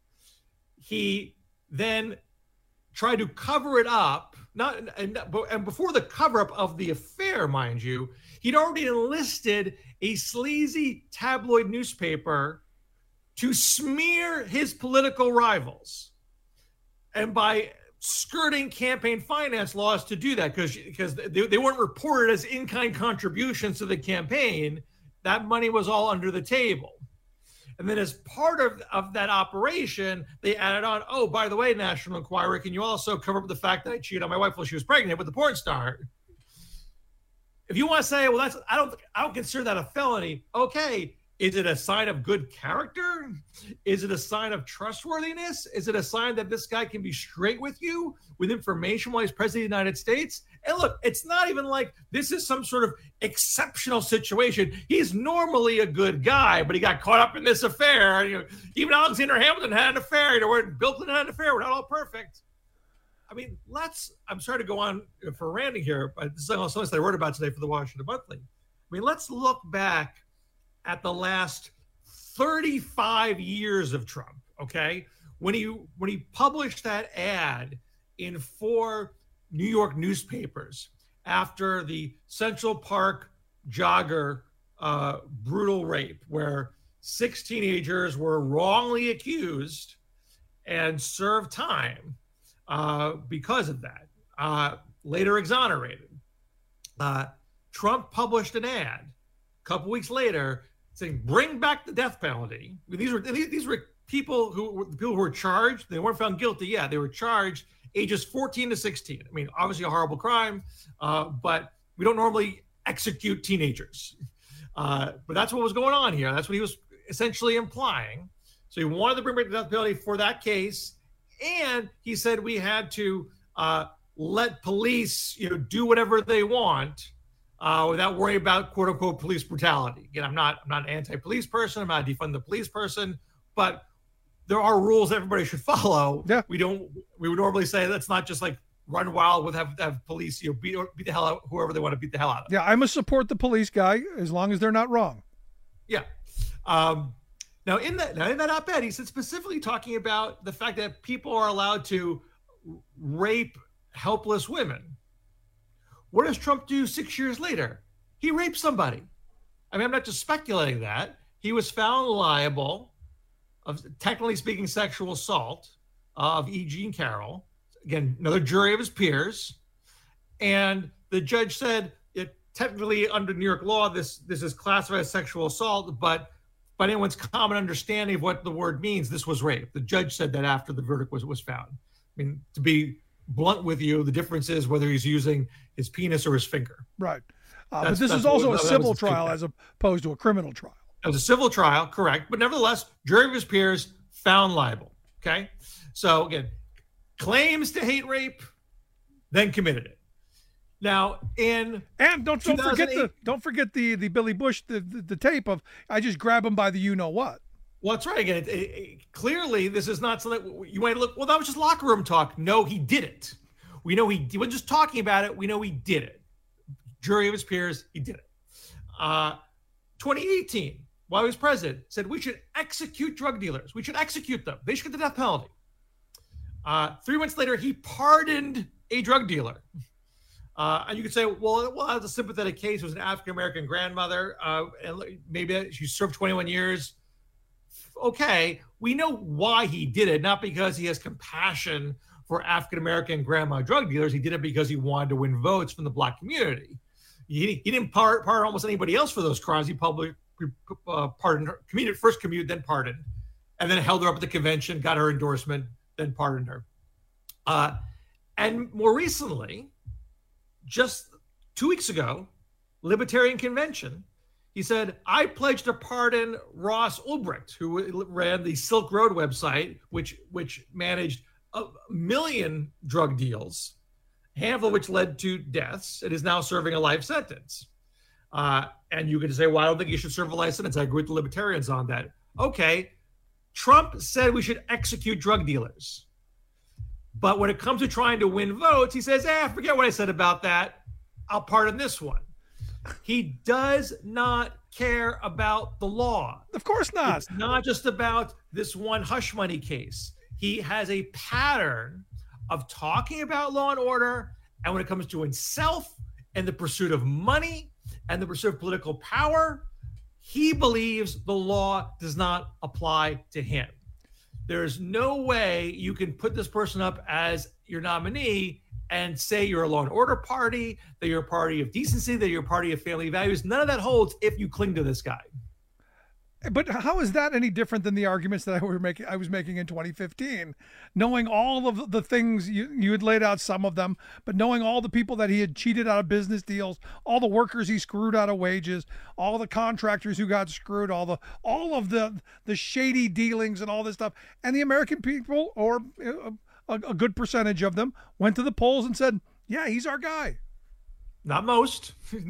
He then tried to cover it up. And before the cover-up of the affair, mind you, he'd already enlisted a sleazy tabloid newspaper to smear his political rivals. And by skirting campaign finance laws to do that, because they weren't reported as in-kind contributions to the campaign, that money was all under the table. And then as part of that operation, they added on, oh, by the way, National Enquirer, can you also cover up the fact that I cheated on my wife while she was pregnant with the porn star? If you want to say, well, I don't consider that a felony. Okay, is it a sign of good character? Is it a sign of trustworthiness? Is it a sign that this guy can be straight with you with information while he's president of the United States? And look, it's not even like this is some sort of exceptional situation. He's normally a good guy, but he got caught up in this affair. You know, even Alexander Hamilton had an affair. Bill Clinton had an affair. We're not all perfect. I mean, I'm sorry to go on for ranting here, but this is something I wrote about today for the Washington Monthly. I mean, let's look back at the last 35 years of Trump, okay? When he published that ad in 4 New York newspapers after the Central Park jogger brutal rape, where 6 teenagers were wrongly accused and served time because of that, later exonerated. Trump published an ad a couple weeks later saying, bring back the death penalty. These were people who were charged. They weren't found guilty yet. They were charged ages 14 to 16. I mean, obviously a horrible crime, but we don't normally execute teenagers. But that's what was going on here. That's what he was essentially implying. So he wanted to bring back the death penalty for that case. And he said we had to let police, do whatever they want without worrying about "quote unquote" police brutality. Again, I'm not an anti-police person. I'm not a defund the police person, but there are rules that everybody should follow. Yeah. We would normally say let's not just like run wild with have police beat the hell out whoever they want to beat the hell out of. Yeah, I must support the police guy as long as they're not wrong. Yeah. Now in that op-ed, he said specifically talking about the fact that people are allowed to rape helpless women. What does Trump do 6 years later? He raped somebody. I mean, I'm not just speculating that. He was found liable of, technically speaking, sexual assault of E. Jean Carroll. Again, another jury of his peers. And the judge said, technically under New York law, this is classified as sexual assault, but by anyone's common understanding of what the word means, this was rape. The judge said that after the verdict was found. I mean, to be blunt with you, the difference is whether he's using his penis or his finger. Right. But this is also a civil trial as opposed to a criminal trial. It was a civil trial, correct. But nevertheless, jury of his peers found liable. Okay. So again, claims to hate rape, then committed it. Now, and don't forget the Billy Bush the tape of I just grab him by the you know what. Well, that's right. Again, clearly this is not something you might look. Well, that was just locker room talk. No, he did it. We know he wasn't just talking about it. We know he did it. Jury of his peers, he did it. 2018, while he was president, said we should execute drug dealers. We should execute them. They should get the death penalty. 3 months later, he pardoned a drug dealer. And you could say, well, that's a sympathetic case. It was an African-American grandmother. And maybe she served 21 years. Okay, we know why he did it, not because he has compassion for African-American grandma drug dealers. He did it because he wanted to win votes from the Black community. He didn't pardon almost anybody else for those crimes. He pardoned her, first commuted, then pardoned, and then held her up at the convention, got her endorsement, then pardoned her. And more recently, just 2 weeks ago, Libertarian Convention, he said, I pledge to pardon Ross Ulbricht, who ran the Silk Road website, which managed 1 million drug deals, a handful of which led to deaths, and is now serving a life sentence. And you could say, well, I don't think you should serve a life sentence. I agree with the libertarians on that. Okay, Trump said we should execute drug dealers. But when it comes to trying to win votes, he says, forget what I said about that. I'll pardon this one. He does not care about the law. Of course not. It's not just about this one hush money case. He has a pattern of talking about law and order, and when it comes to himself and the pursuit of money and the pursuit of political power, he believes the law does not apply to him. There's no way you can put this person up as your nominee and say you're a law and order party, that you're a party of decency, that you're a party of family values. None of that holds if you cling to this guy. But how is that any different than the arguments that I was making in 2015? Knowing all of the things you had laid out, some of them, but knowing all the people that he had cheated out of business deals, all the workers he screwed out of wages, all the contractors who got screwed, all of the shady dealings and all this stuff, and the American people, or a good percentage of them, went to the polls and said, "Yeah, he's our guy." Not most.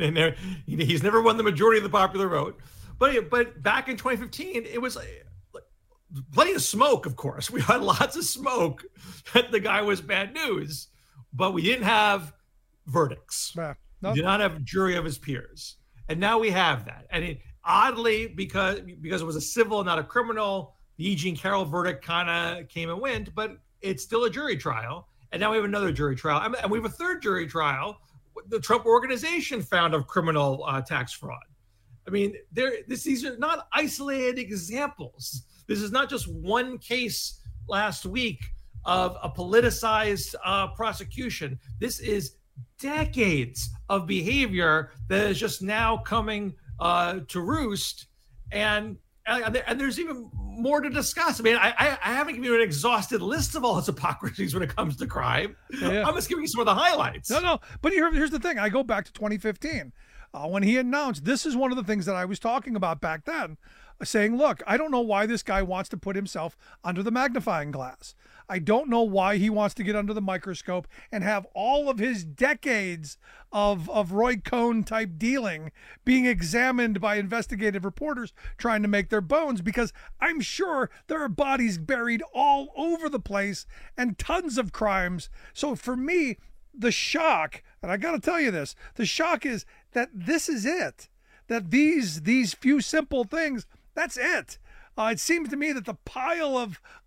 He's never won the majority of the popular vote. But back in 2015, it was plenty of smoke, of course. We had lots of smoke that the guy was bad news, but we didn't have verdicts. We did not have a jury of his peers. And now we have that. And oddly, because it was a civil and not a criminal, the E. Jean Carroll verdict kind of came and went, but it's still a jury trial. And now we have another jury trial. And we have a third jury trial. The Trump Organization found of criminal tax fraud. I mean, these are not isolated examples. This is not just one case last week of a politicized prosecution. This is decades of behavior that is just now coming to roost. And there's even more to discuss. I mean, I haven't given you an exhausted list of all his hypocrisies when it comes to crime. Yeah. I'm just giving you some of the highlights. No. But here's the thing. I go back to 2015. When he announced, this is one of the things that I was talking about back then, saying, look, I don't know why this guy wants to put himself under the magnifying glass. I don't know why he wants to get under the microscope and have all of his decades of Roy Cohn type dealing being examined by investigative reporters trying to make their bones, because I'm sure there are bodies buried all over the place and tons of crimes. So for me, the shock, and I got to tell you this, the shock is that this is it, that these few simple things, that's it. It seems to me that the pile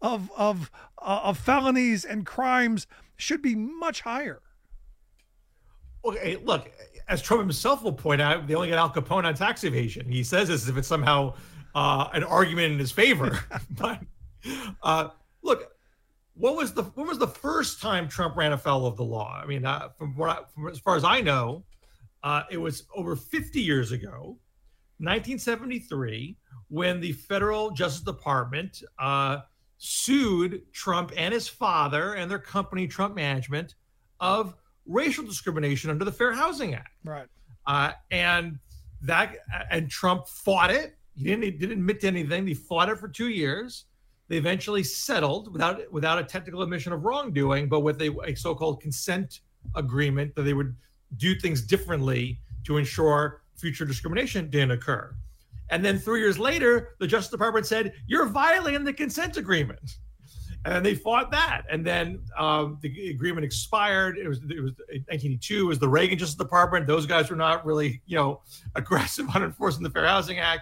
of felonies and crimes should be much higher. Okay, look, as Trump himself will point out, they only get Al Capone on tax evasion. He says this as if it's somehow an argument in his favor. But look, when was the first time Trump ran afoul of the law? I mean, from as far as I know, it was over 50 years ago, 1973, when the Federal Justice Department sued Trump and his father and their company, Trump Management, of racial discrimination under the Fair Housing Act. Right. And Trump fought it. He didn't admit to anything. He fought it for 2 years. They eventually settled without a technical admission of wrongdoing, but with a so-called consent agreement that they would do things differently to ensure future discrimination didn't occur. And then 3 years later, the Justice Department said, "You're violating the consent agreement." And they fought that. And then the agreement expired. It was 1982. It was the Reagan Justice Department. Those guys were not really, aggressive on enforcing the Fair Housing Act.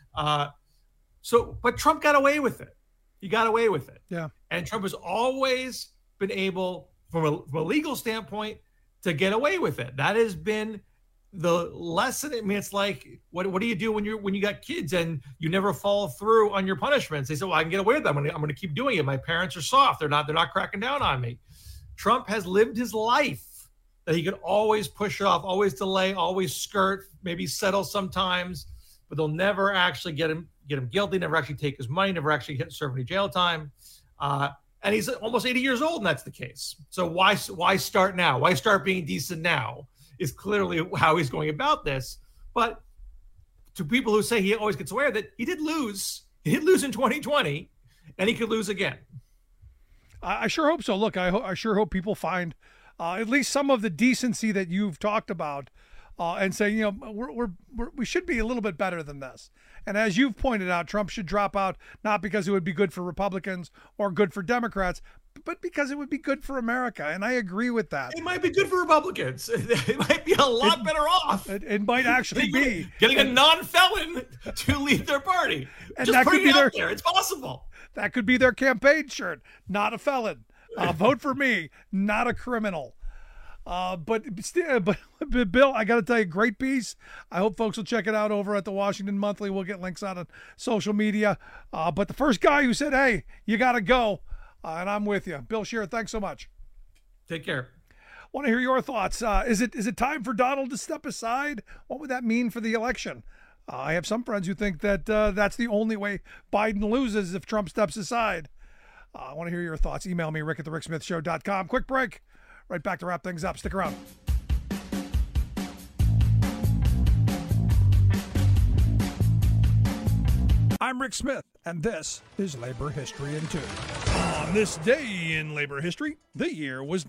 But Trump got away with it. He got away with it. Yeah. And Trump has always been able, from a legal standpoint, to get away with it. That has been the lesson. I mean, it's like, what do you do when you got kids and you never follow through on your punishments? They say, well, I can get away with that. I'm going to keep doing it. My parents are soft. They're not cracking down on me. Trump has lived his life that he could always push off, always delay, always skirt, maybe settle sometimes, but they'll never actually get him guilty, never actually take his money, never actually serve any jail time. And he's almost 80 years old, and that's the case. So why start now? Why start being decent now is clearly how he's going about this. But to people who say he always gets away with it, he did lose. He did lose in 2020, and he could lose again. I sure hope so. Look, I sure hope people find at least some of the decency that you've talked about and say, we should be a little bit better than this. And as you've pointed out, Trump should drop out, not because it would be good for Republicans or good for Democrats, but because it would be good for America, and I agree with that. It might be good for Republicans. They might be a lot better off. It might actually be getting a non-felon to lead their party. And just that putting could be it their, out there. It's possible. That could be their campaign shirt. Not a felon. Vote for me. Not a criminal. But Bill, I got to tell you, great piece. I hope folks will check it out over at the Washington Monthly. We'll get links out on social media. But the first guy who said, hey, you got to go, and I'm with you. Bill Scheer, thanks so much. Take care. Want to hear your thoughts. Is it time for Donald to step aside? What would that mean for the election? I have some friends who think that that's the only way Biden loses, if Trump steps aside. I want to hear your thoughts. Email me, rick@thericksmithshow.com. Quick break. Right back to wrap things up. Stick around. I'm Rick Smith, and this is Labor History in 2. On this day in labor history, the year was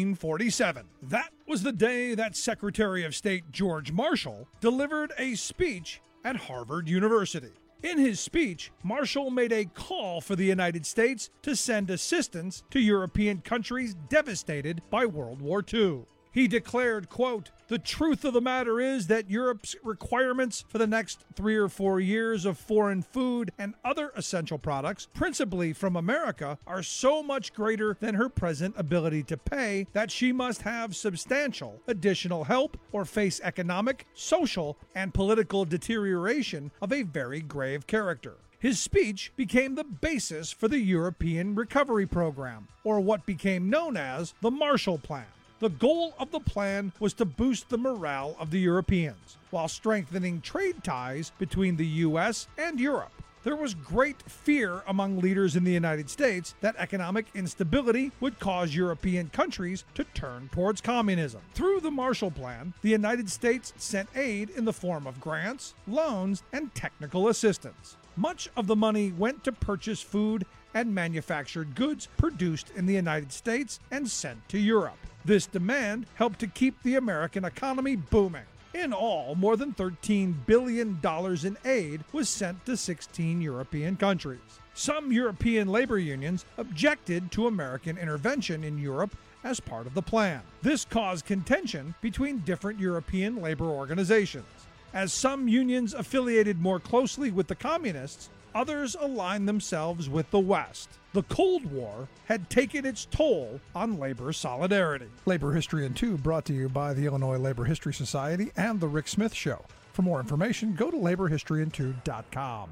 1947. That was the day that Secretary of State George Marshall delivered a speech at Harvard University. In his speech, Marshall made a call for the United States to send assistance to European countries devastated by World War II. He declared, quote, "The truth of the matter is that Europe's requirements for the next 3 or 4 years of foreign food and other essential products, principally from America, are so much greater than her present ability to pay that she must have substantial additional help or face economic, social, and political deterioration of a very grave character." His speech became the basis for the European Recovery Program, or what became known as the Marshall Plan. The goal of the plan was to boost the morale of the Europeans, while strengthening trade ties between the U.S. and Europe. There was great fear among leaders in the United States that economic instability would cause European countries to turn towards communism. Through the Marshall Plan, the United States sent aid in the form of grants, loans, and technical assistance. Much of the money went to purchase food and manufactured goods produced in the United States and sent to Europe. This demand helped to keep the American economy booming. In all, more than $13 billion in aid was sent to 16 European countries. Some European labor unions objected to American intervention in Europe as part of the plan. This caused contention between different European labor organizations. As some unions affiliated more closely with the communists, others aligned themselves with the West. The Cold War had taken its toll on labor solidarity. Labor History in 2 brought to you by the Illinois Labor History Society and The Rick Smith Show. For more information, go to laborhistoryin2.com.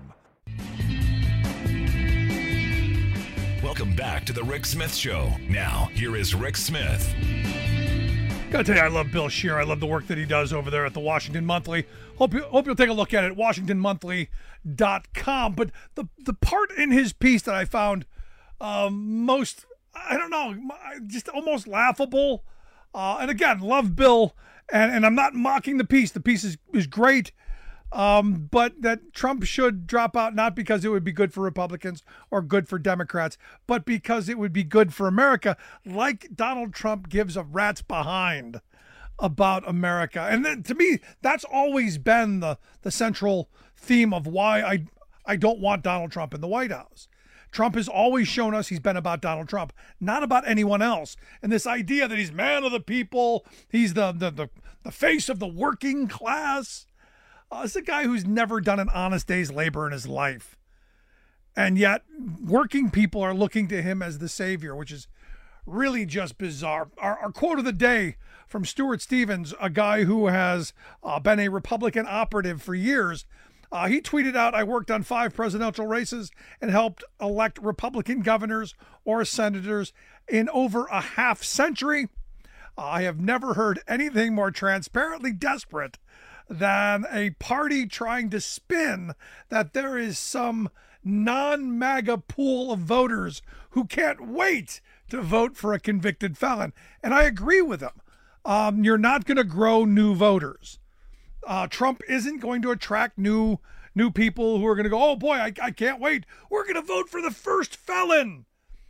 Welcome back to The Rick Smith Show. Now, here is Rick Smith. Gotta tell you, I love Bill Scheer. I love the work that he does over there at the Washington Monthly. Hope you'll take a look at it, WashingtonMonthly.com. But the part in his piece that I found most, I don't know, just almost laughable. And again, love Bill, and I'm not mocking the piece. The piece is great. But that Trump should drop out, not because it would be good for Republicans or good for Democrats, but because it would be good for America, like Donald Trump gives a rat's behind about America. And then, to me, that's always been the central theme of why I don't want Donald Trump in the White House. Trump has always shown us he's been about Donald Trump, not about anyone else. And this idea that he's man of the people, he's the face of the working class. It's a guy who's never done an honest day's labor in his life. And yet, working people are looking to him as the savior, which is really just bizarre. Our quote of the day from Stuart Stevens, a guy who has been a Republican operative for years, he tweeted out, "I worked on 5 presidential races and helped elect Republican governors or senators in over a half century. I have never heard anything more transparently desperate than a party trying to spin that there is some non-MAGA pool of voters who can't wait to vote for a convicted felon." And I agree with him. You're not going to grow new voters. Trump isn't going to attract new people who are going to go, "Oh boy, I can't wait. We're going to vote for the first felon."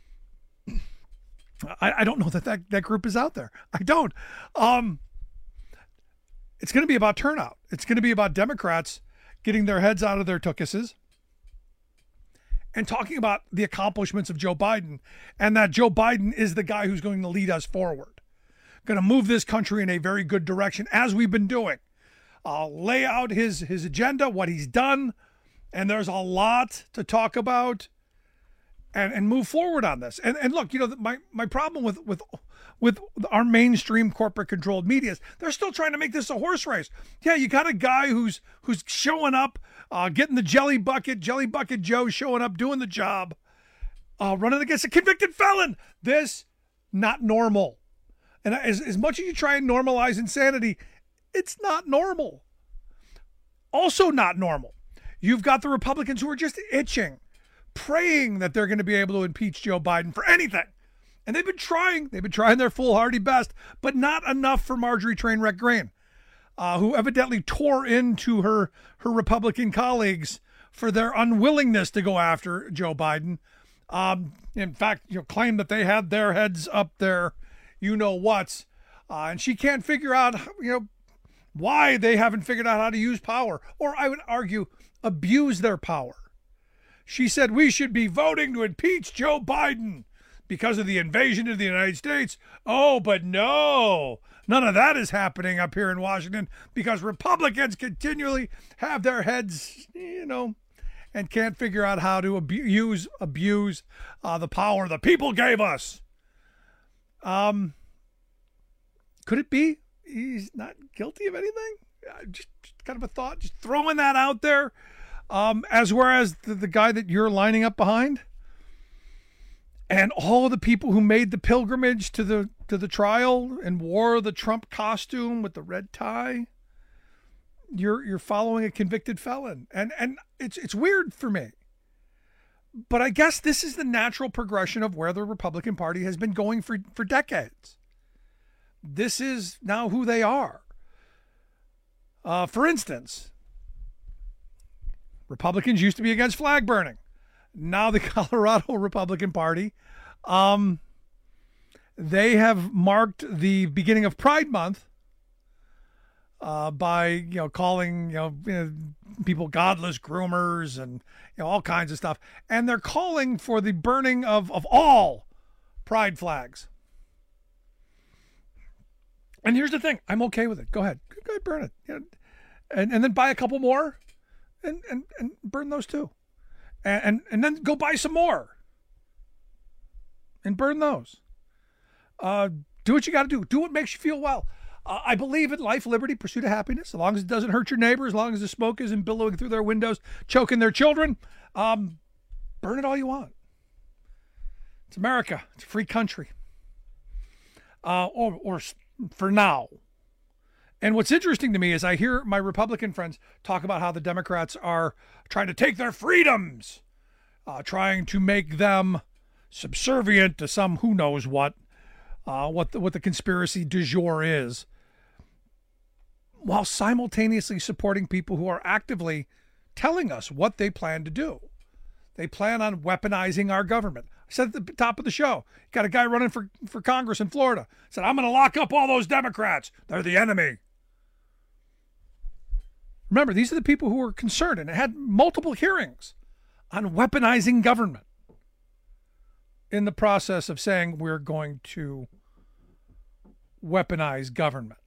I don't know that group is out there. I don't. It's going to be about turnout. It's going to be about Democrats getting their heads out of their tuchuses and talking about the accomplishments of Joe Biden and that Joe Biden is the guy who's going to lead us forward, going to move this country in a very good direction, as we've been doing. Lay out his agenda, what he's done, and there's a lot to talk about and move forward on this. And look, you know, my problem with our mainstream corporate controlled media is they're still trying to make this a horse race. Yeah, you got a guy who's showing up, getting the jelly bucket Joe showing up, doing the job, running against a convicted felon. This, not normal. And as much as you try and normalize insanity, it's not normal. Also not normal. You've got the Republicans who are just itching, praying that they're going to be able to impeach Joe Biden for anything. And they've been trying their foolhardy best, but not enough for Marjorie Trainwreck Green, who evidently tore into her Republican colleagues for their unwillingness to go after Joe Biden. In fact, you know, claimed that they had their heads up there, you know what's, and she can't figure out, you know, why they haven't figured out how to use power, or I would argue, abuse their power. She said we should be voting to impeach Joe Biden because of the invasion of the United States. Oh, but no, none of that is happening up here in Washington because Republicans continually have their heads, you know, and can't figure out how to abuse the power the people gave us. Could it be he's not guilty of anything? Just kind of a thought, just throwing that out there. Whereas the guy that you're lining up behind and all the people who made the pilgrimage to the trial and wore the Trump costume with the red tie, you're following a convicted felon. And it's weird for me. But I guess this is the natural progression of where the Republican Party has been going for decades. This is now who they are. For instance, Republicans used to be against flag burning. Now the Colorado Republican Party, they have marked the beginning of Pride Month by, you know, calling, you know, people godless groomers and, you know, all kinds of stuff. And they're calling for the burning of all pride flags. And here's the thing. I'm okay with it. Go ahead, burn it. You know, and then buy a couple more and burn those too. And then go buy some more and burn those. Do what you got to do. Do what makes you feel well. I believe in life, liberty, pursuit of happiness. As long as it doesn't hurt your neighbor, as long as the smoke isn't billowing through their windows, choking their children, burn it all you want. It's America. It's a free country. Or for now. And what's interesting to me is I hear my Republican friends talk about how the Democrats are trying to take their freedoms, trying to make them subservient to some who knows what the conspiracy du jour is, while simultaneously supporting people who are actively telling us what they plan to do. They plan on weaponizing our government. I said at the top of the show, got a guy running for Congress in Florida. Said, I'm going to lock up all those Democrats. They're the enemy. Remember, these are the people who were concerned and had multiple hearings on weaponizing government in the process of saying we're going to weaponize government.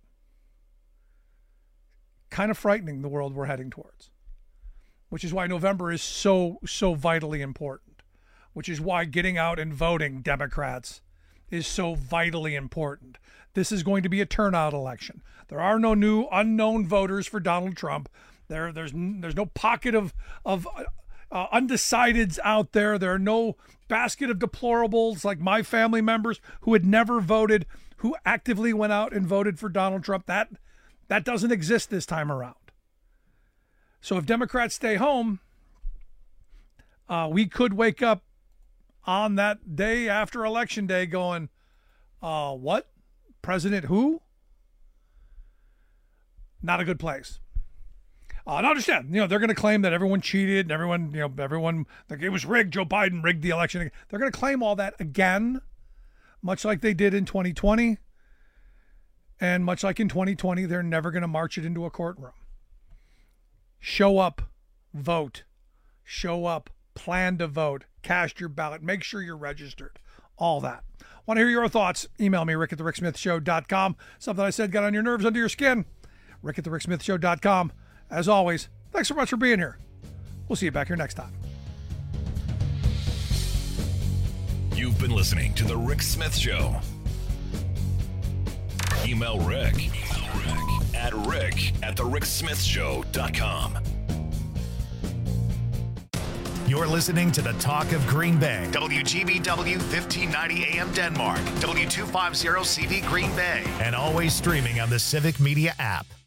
Kind of frightening, the world we're heading towards, which is why November is so vitally important, which is why getting out and voting, Democrats, is so vitally important. This is going to be a turnout election. There are no new unknown voters for Donald Trump. There's no pocket of undecideds out there. There are no basket of deplorables like my family members who had never voted, who actively went out and voted for Donald Trump. That doesn't exist this time around. So if Democrats stay home, we could wake up on that day after Election Day going, what? President who? Not a good place. And understand, they're going to claim that everyone cheated and everyone, like it was rigged. Joe Biden rigged the election. They're going to claim all that again, much like they did in 2020. And much like in 2020, they're never going to march it into a courtroom. Show up, vote. Show up, plan to vote, cast your ballot, make sure you're registered, all that. Want to hear your thoughts? Email me, rick@thericksmithshow.com. Something I said got on your nerves, under your skin. rick@thericksmithshow.com. As always, thanks so much for being here. We'll see you back here next time. You've been listening to The Rick Smith Show. Email Rick at rick@thericksmithshow.com. You're listening to the Talk of Green Bay. WGBW 1590 AM Denmark. W250 CV Green Bay. And always streaming on the Civic Media app.